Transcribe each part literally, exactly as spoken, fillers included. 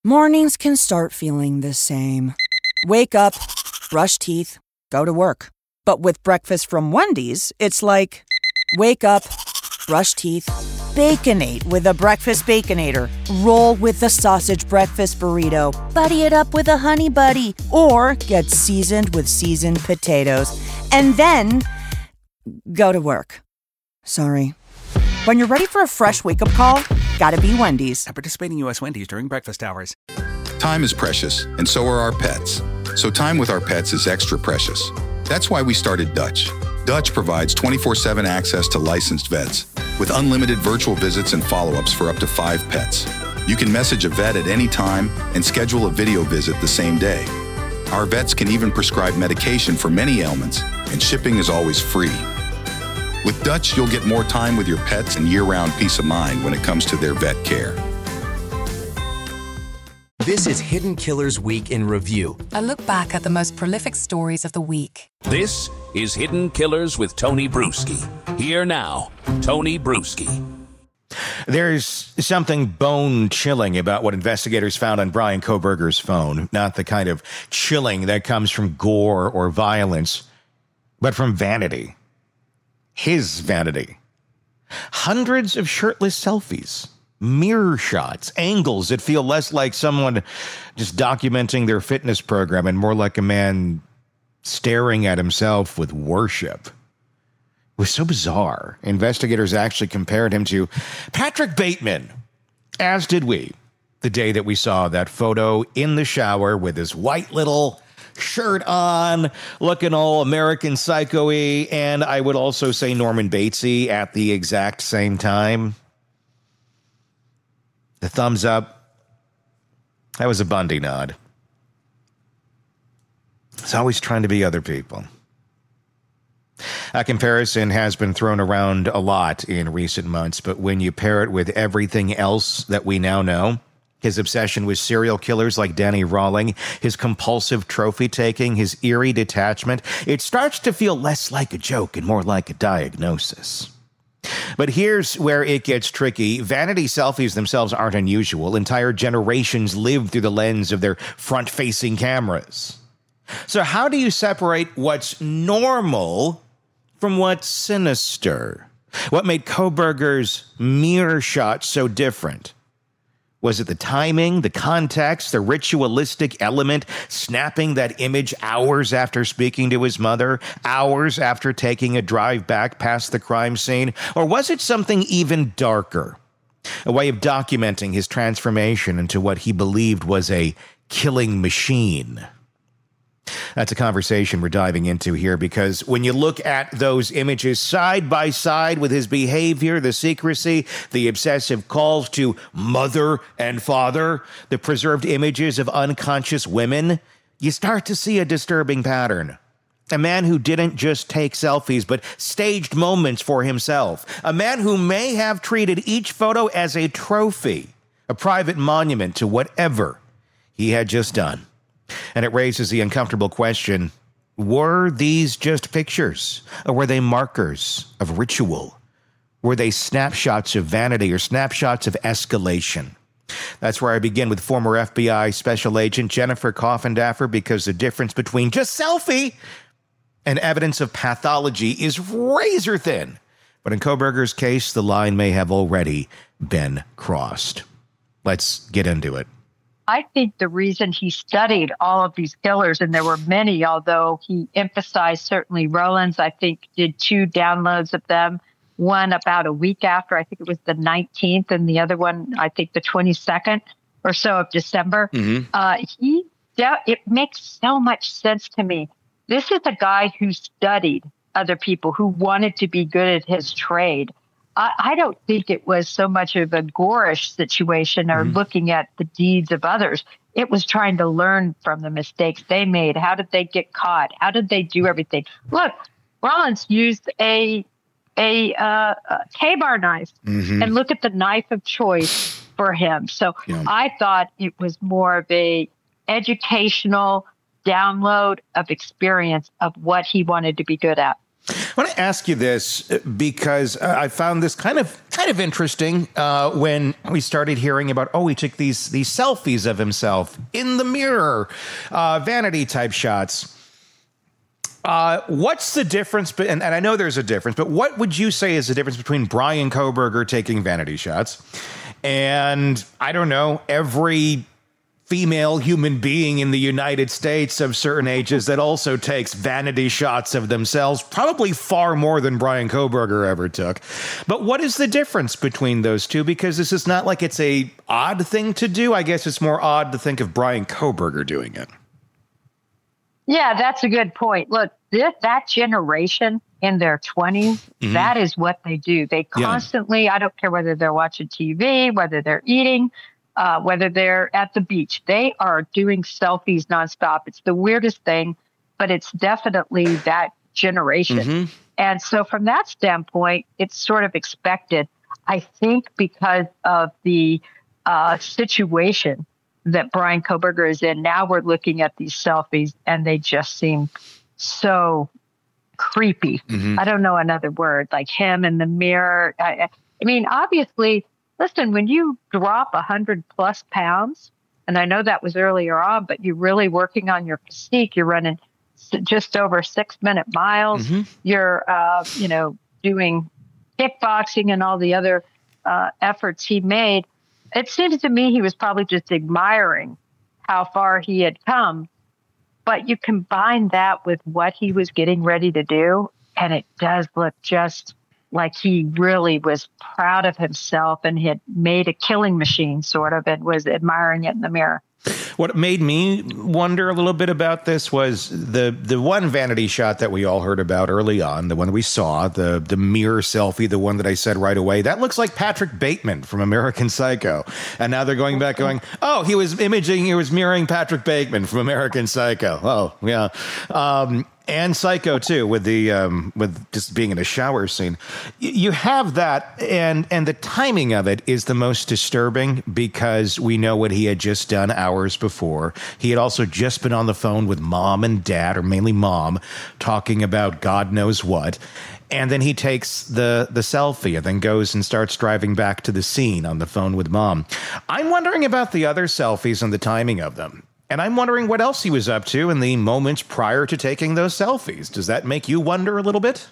Mornings can start feeling the same. Wake up, brush teeth, go to work. But with breakfast from Wendy's, it's like, wake up, brush teeth, Baconate with a breakfast Baconator. Roll with the sausage breakfast burrito. Buddy it up with a Honey Buddy. Or get seasoned with seasoned potatoes. And then, go to work. Sorry. When you're ready for a fresh wake-up call, gotta be Wendy's. At participating U S Wendy's during breakfast hours. Time is precious, and so are our pets. So time with our pets is extra precious. That's why we started Dutch. Dutch provides twenty-four seven access to licensed vets with unlimited virtual visits and follow-ups for up to five pets. You can message a vet at any time and schedule a video visit the same day. Our vets can even prescribe medication for many ailments, and shipping is always free. With Dutch, you'll get more time with your pets and year-round peace of mind when it comes to their vet care. This is Hidden Killers Week in Review. A look back at the most prolific stories of the week. This is Hidden Killers with Tony Bruschi. Here now, Tony Bruschi. There's something bone-chilling about what investigators found on Bryan Kohberger's phone. Not the kind of chilling that comes from gore or violence, but from vanity. His vanity. Hundreds of shirtless selfies. Mirror shots, angles that feel less like someone just documenting their fitness program and more like a man staring at himself with worship. It was so bizarre. Investigators actually compared him to Patrick Bateman, as did we, the day that we saw that photo in the shower with his white little shirt on, looking all American Psycho-y, and I would also say Norman Batesy at the exact same time. The thumbs up, that was a Bundy nod. It's always trying to be other people. A comparison has been thrown around a lot in recent months, but when you pair it with everything else that we now know, his obsession with serial killers like Danny Rawling, his compulsive trophy-taking, his eerie detachment, it starts to feel less like a joke and more like a diagnosis. But here's where it gets tricky. Vanity selfies themselves aren't unusual. Entire generations live through the lens of their front-facing cameras. So how do you separate what's normal from what's sinister? What made Kohberger's mirror shot so different? Was it the timing, the context, the ritualistic element, snapping that image hours after speaking to his mother, hours after taking a drive back past the crime scene? Or was it something even darker? A way of documenting his transformation into what he believed was a killing machine? That's a conversation we're diving into here, because when you look at those images side by side with his behavior, the secrecy, the obsessive calls to mother and father, the preserved images of unconscious women, you start to see a disturbing pattern. A man who didn't just take selfies, but staged moments for himself. A man who may have treated each photo as a trophy, a private monument to whatever he had just done. And it raises the uncomfortable question, were these just pictures? Or were they markers of ritual? Were they snapshots of vanity or snapshots of escalation? That's where I begin with former F B I Special Agent Jennifer Coffindaffer, because the difference between just selfie and evidence of pathology is razor thin. But in Kohberger's case, the line may have already been crossed. Let's get into it. I think the reason he studied all of these killers, and there were many, although he emphasized certainly Rowland's, I think did two downloads of them, one about a week after, I think it was the nineteenth, and the other one, I think the twenty-second or so of December. Mm-hmm. Uh, he, it makes so much sense to me. This is a guy who studied other people, who wanted to be good at his trade. I don't think it was so much of a gorish situation or mm-hmm. looking at the deeds of others. It was trying to learn from the mistakes they made. How did they get caught? How did they do everything? Look, Rollins used a a, uh, a K-bar knife, mm-hmm. and look at the knife of choice for him. So yeah. I thought it was more of a educational download of experience of what he wanted to be good at. I want to ask you this because I found this kind of kind of interesting uh, when we started hearing about, oh, he took these these selfies of himself in the mirror, uh, vanity type shots. Uh, what's the difference? Be- and, and I know there's a difference, but what would you say is the difference between Bryan Kohberger taking vanity shots and, I don't know, every female human being in the United States of certain ages that also takes vanity shots of themselves, probably far more than Bryan Kohberger ever took. But what is the difference between those two? Because this is not like it's a odd thing to do. I guess it's more odd to think of Bryan Kohberger doing it. Yeah, that's a good point. Look, this, that generation in their twenties, mm-hmm. that is what they do. They constantly, yeah. I don't care whether they're watching T V, whether they're eating, Uh, whether they're at the beach, they are doing selfies nonstop. It's the weirdest thing, but it's definitely that generation. Mm-hmm. And so from that standpoint, it's sort of expected. I think because of the uh, situation that Bryan Kohberger is in, now we're looking at these selfies and they just seem so creepy. Mm-hmm. I don't know another word, like him in the mirror. I, I mean, obviously, listen, when you drop one hundred plus pounds, and I know that was earlier on, but you're really working on your physique, you're running just over six minute miles, mm-hmm. you're, uh, you know, doing kickboxing and all the other uh, efforts he made. It seems to me he was probably just admiring how far he had come. But you combine that with what he was getting ready to do, and it does look just like he really was proud of himself and had made a killing machine, sort of, and was admiring it in the mirror. What made me wonder a little bit about this was the the one vanity shot that we all heard about early on, the one that we saw, the the mirror selfie, the one that I said right away, that looks like Patrick Bateman from American Psycho. And now they're going back going, oh, he was imaging, he was mirroring Patrick Bateman from American Psycho. Oh, yeah. Um, And Psycho too, with the um, with just being in a shower scene. Y- you have that, and and the timing of it is the most disturbing because we know what he had just done hours before. He had also just been on the phone with mom and dad, or mainly mom, talking about God knows what. And then he takes the the selfie and then goes and starts driving back to the scene on the phone with mom. I'm wondering about the other selfies and the timing of them. And I'm wondering what else he was up to in the moments prior to taking those selfies. Does that make you wonder a little bit?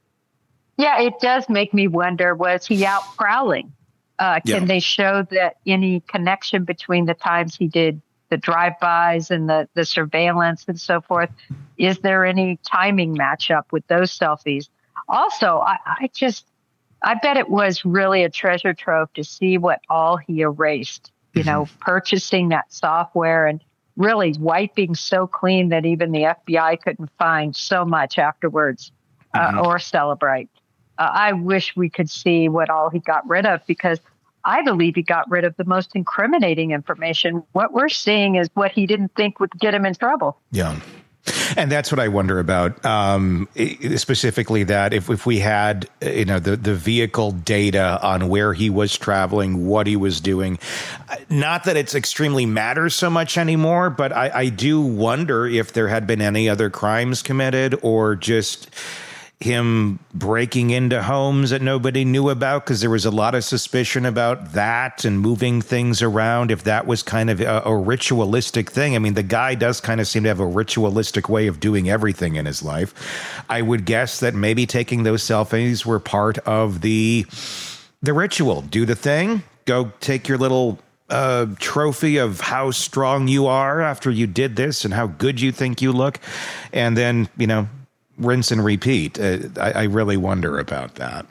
Yeah, it does make me wonder, was he out prowling? Uh, can yeah. they show that any connection between the times he did the drive-bys and the, the surveillance and so forth? Is there any timing matchup with those selfies? Also, I, I just, I bet it was really a treasure trove to see what all he erased, you mm-hmm. know, purchasing that software and really wiping so clean that even the F B I couldn't find so much afterwards uh, mm-hmm. or celebrate. Uh, I wish we could see what all he got rid of, because I believe he got rid of the most incriminating information. What we're seeing is what he didn't think would get him in trouble. Yeah. And that's what I wonder about, um, specifically that if, if we had, you know, the, the vehicle data on where he was traveling, what he was doing, not that it's extremely matters so much anymore, but I, I do wonder if there had been any other crimes committed or just him breaking into homes that nobody knew about, because there was a lot of suspicion about that and moving things around, if that was kind of a, a ritualistic thing. I mean, the guy does kind of seem to have a ritualistic way of doing everything in his life. I would guess that maybe taking those selfies were part of the the ritual. Do the thing, go take your little uh, trophy of how strong you are after you did this and how good you think you look, and then, you know, rinse and repeat. Uh, I, I really wonder about that.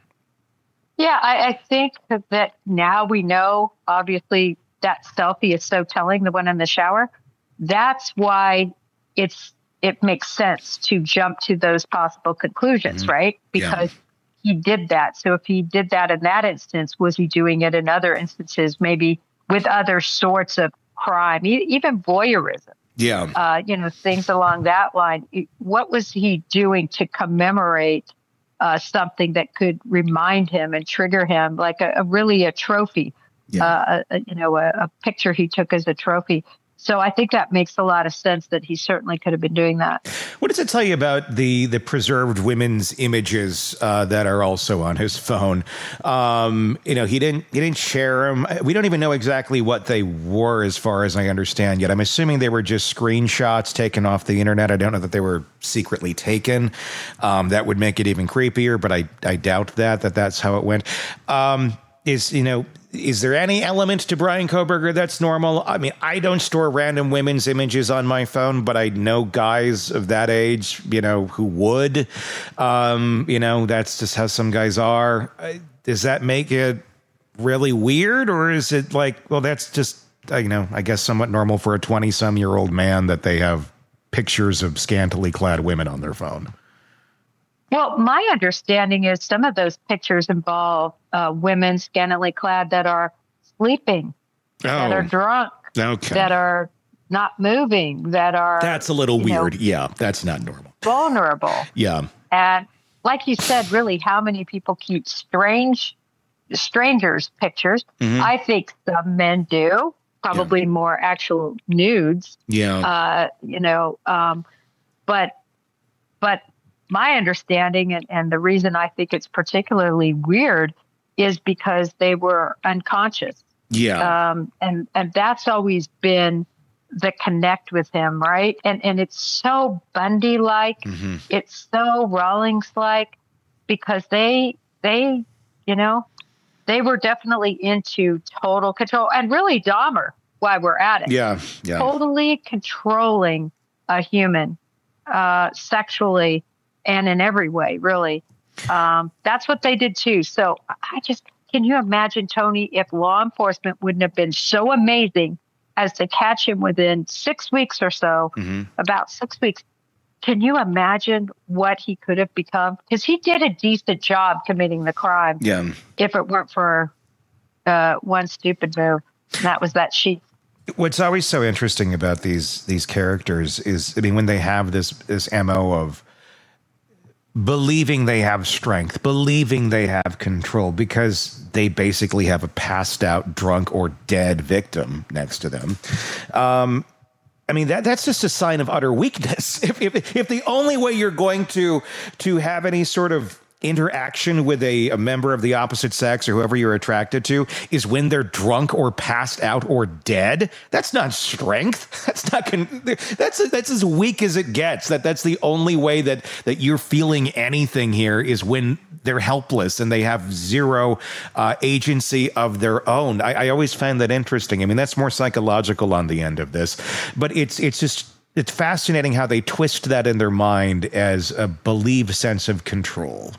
Yeah, I, I think that now we know, obviously, that selfie is so telling, the one in the shower. That's why it's it makes sense to jump to those possible conclusions, mm-hmm. right? Because yeah. he did that. So if he did that in that instance, was he doing it in other instances, maybe with other sorts of crime, e- even voyeurism? Yeah. Uh, you know, things along that line. What was he doing to commemorate uh, something that could remind him and trigger him, like a, a really a trophy, yeah. uh, a, you know, a, a picture he took as a trophy? So I think that makes a lot of sense that he certainly could have been doing that. What does it tell you about the the preserved women's images uh, that are also on his phone? Um, you know, he didn't he didn't share them. We don't even know exactly what they were, as far as I understand yet. I'm assuming they were just screenshots taken off the internet. I don't know that they were secretly taken. Um, that would make it even creepier, but I I doubt that that that's how it went. Um, is you know. Is there any element to Bryan Kohberger that's normal? I mean, I don't store random women's images on my phone, but I know guys of that age, you know, who would. Um, you know, that's just how some guys are. Does that make it really weird, or is it like, well, that's just, you know, I guess somewhat normal for a twenty-some-year-old man that they have pictures of scantily clad women on their phone? Well, my understanding is some of those pictures involve uh, women scantily clad that are sleeping, oh, that are drunk, okay. that are not moving, that are... That's a little weird. Know, yeah, that's not normal. Vulnerable. Yeah. And like you said, really, how many people keep strange strangers' pictures? Mm-hmm. I think some men do, probably yeah. more actual nudes. Yeah. Uh, you know, um, but but... my understanding, and, and the reason I think it's particularly weird, is because they were unconscious. Yeah. Um, and, and that's always been the connect with him, right? And and it's so Bundy-like. Mm-hmm. It's so Rawlings-like, because they, they, you know, they were definitely into total control. And really Dahmer, while we're at it. Yeah, yeah. Totally controlling a human uh, sexually, and in every way, really. Um, that's what they did too. So I just, can you imagine, Tony, if law enforcement wouldn't have been so amazing as to catch him within six weeks or so, mm-hmm. about six weeks. Can you imagine what he could have become? Because he did a decent job committing the crime. Yeah. If it weren't for uh, one stupid move, and that was that sheet. What's always so interesting about these these characters is, I mean, when they have this this M O of believing they have strength, believing they have control, because they basically have a passed out, drunk, or dead victim next to them. Um, I mean, that that's just a sign of utter weakness. If, if if the only way you're going to to have any sort of interaction with a, a member of the opposite sex or whoever you're attracted to is when they're drunk or passed out or dead, that's not strength. That's not con- that's that's as weak as it gets. That that's the only way that that you're feeling anything here, is when they're helpless and they have zero uh, agency of their own. I, I always find that interesting. I mean, that's more psychological on the end of this, but it's it's just it's fascinating how they twist that in their mind as a believed sense of control.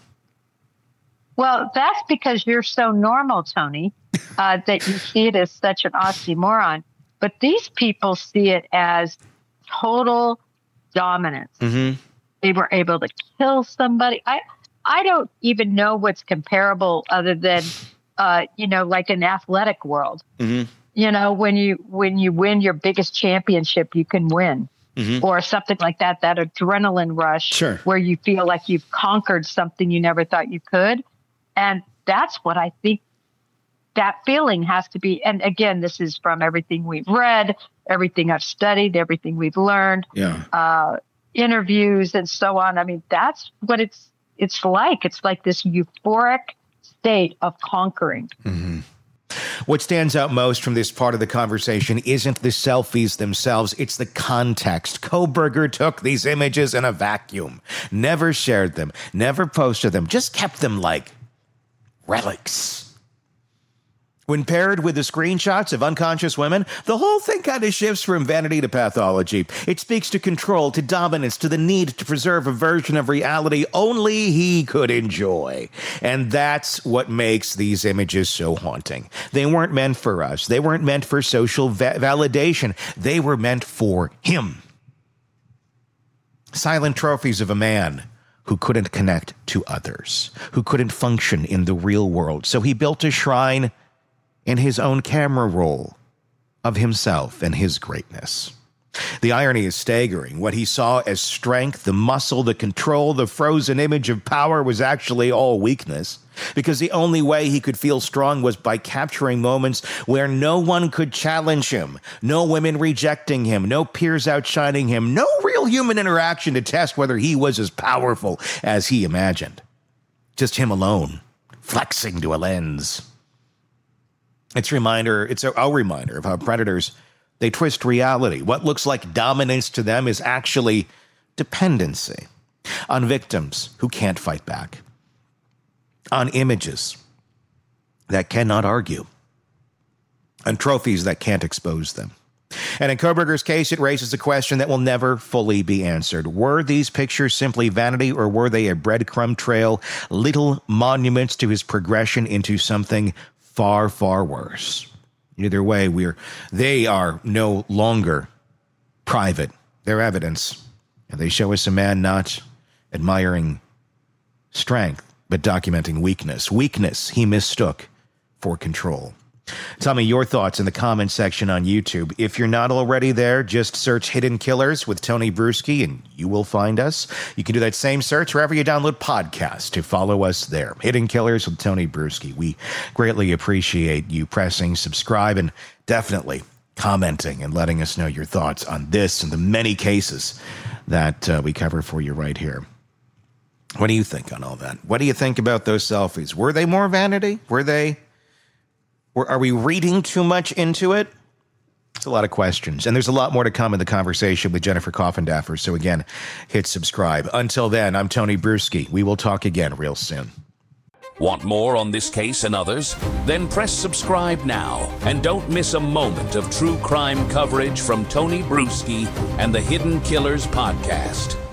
Well, that's because you're so normal, Tony, uh, that you see it as such an oxymoron. But these people see it as total dominance. Mm-hmm. They were able to kill somebody. I I don't even know what's comparable other than, uh, you know, like an athletic world. Mm-hmm. You know, when you when you win your biggest championship, you can win. Mm-hmm. Or something like that, that adrenaline rush, sure. where you feel like you've conquered something you never thought you could. And that's what I think that feeling has to be. And again, this is from everything we've read, everything I've studied, everything we've learned, yeah. uh, interviews and so on. I mean, that's what it's it's like. It's like this euphoric state of conquering. Mm-hmm. What stands out most from this part of the conversation isn't the selfies themselves, it's the context. Kohberger took these images in a vacuum, never shared them, never posted them, just kept them like relics. When paired with the screenshots of unconscious women, the whole thing kind of shifts from vanity to pathology. It speaks to control, to dominance, to the need to preserve a version of reality only he could enjoy. And that's what makes these images so haunting. They weren't meant for us. They weren't meant for social va- validation. They were meant for him. Silent trophies of a man who couldn't connect to others, who couldn't function in the real world. So he built a shrine in his own camera roll of himself and his greatness. The irony is staggering. What he saw as strength, the muscle, the control, the frozen image of power was actually all weakness. Because the only way he could feel strong was by capturing moments where no one could challenge him, no women rejecting him, no peers outshining him, no real human interaction to test whether he was as powerful as he imagined. Just him alone, flexing to a lens. It's a reminder, it's a, a reminder of how predators, they twist reality. What looks like dominance to them is actually dependency on victims who can't fight back, on images that cannot argue, on trophies that can't expose them. And in Kohberger's case, it raises a question that will never fully be answered. Were these pictures simply vanity, or were they a breadcrumb trail, little monuments to his progression into something far, far worse? Either way, we're they are no longer private. They're evidence. And they show us a man not admiring strength, but documenting weakness. Weakness he mistook for control. Tell me your thoughts in the comment section on YouTube. If you're not already there, just search Hidden Killers with Tony Bruschi and you will find us. You can do that same search wherever you download podcasts to follow us there. Hidden Killers with Tony Bruschi. We greatly appreciate you pressing subscribe and definitely commenting and letting us know your thoughts on this and the many cases that uh, we cover for you right here. What do you think on all that? What do you think about those selfies? Were they more vanity? Were they... Or are we reading too much into it? It's a lot of questions. And there's a lot more to come in the conversation with Jennifer Coffindaffer. So again, hit subscribe. Until then, I'm Tony Bruschi. We will talk again real soon. Want more on this case and others? Then press subscribe now and don't miss a moment of true crime coverage from Tony Bruschi and the Hidden Killers podcast.